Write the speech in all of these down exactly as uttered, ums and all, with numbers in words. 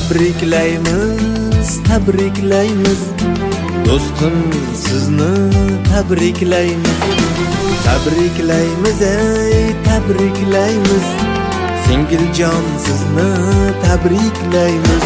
Tabriklaymiz, tabriklaymiz do'stim sizni tabriklaymiz. Tabriklaymiz, ey tabriklaymiz singiljon sizni tabriklaymiz.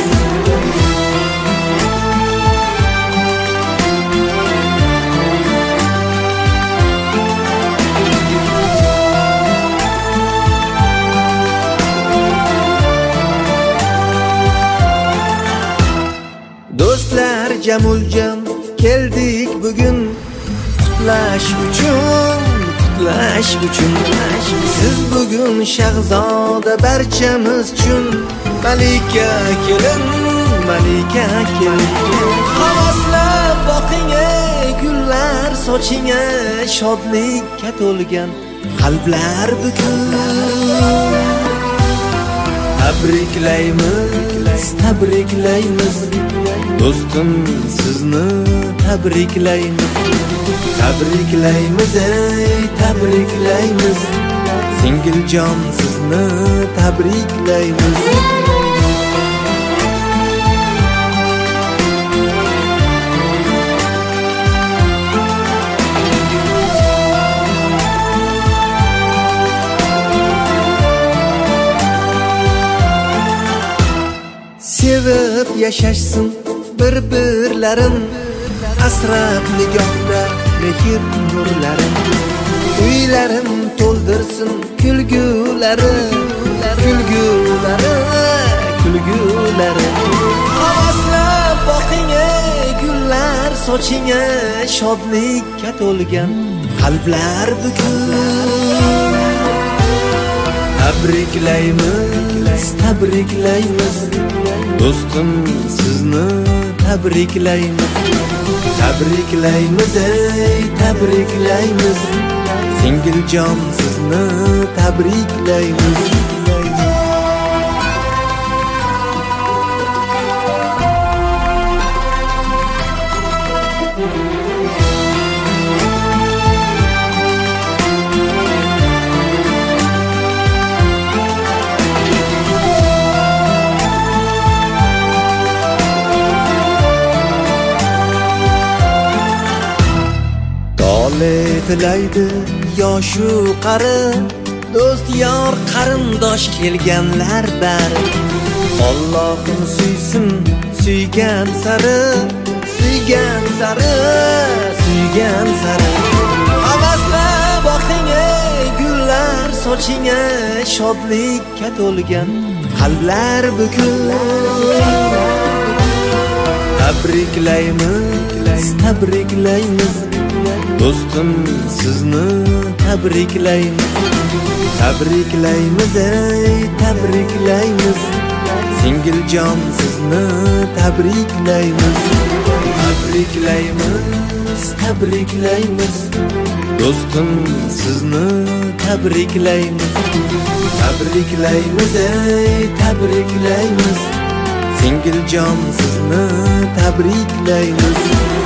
Do'stlar jamuljam keldik bugun qutlash uchun, qutlash uchun. Siz bugun shahzoda barchamiz uchun malika kelin, malika kelin. Havaslab boqing ey gullar sochingga, shodlikka to'lgan qalblar bugun. Tabriklaymiz, tabriklaymiz do'stim sizni tabriklaymiz. Tabriklaymiz, ey tabriklaymiz singiljon sizni tabriklaymiz. Sevib yashashsin bir-birlarim, asrab nigohda mehr nurlarim. Uylarim to'ldirsin kulgulari, kulgulari, kulgulari. Havaslab boqing ey gullar sochingga, shodlikka to'lgan qalblar bugun. Tabriklaymiz, tabriklaymiz do'stim sizni tabriklaymiz. Tabriklaymiz, ey tabriklaymiz singiljon sizni tabriklaymiz. Tilaydi yoshu qari, do'st yor qarindosh kelganlar bari. Allohim suysin suygan sari, suygan sari, suygan sari. Havaslab boqing ey gullar sochingga, shodlikka to'lgan qalblar bugun. Tabriklaymiz, tabriklaymiz do'stim sizni tabriklaymiz. Tabriklaymiz, ey tabriklaymiz singiljon sizni tabriklaymiz. Tabriklaymiz, tabriklaymiz do'stim sizni tabriklaymiz. Tabriklaymiz, ey tabriklaymiz singiljon sizni tabriklaymiz.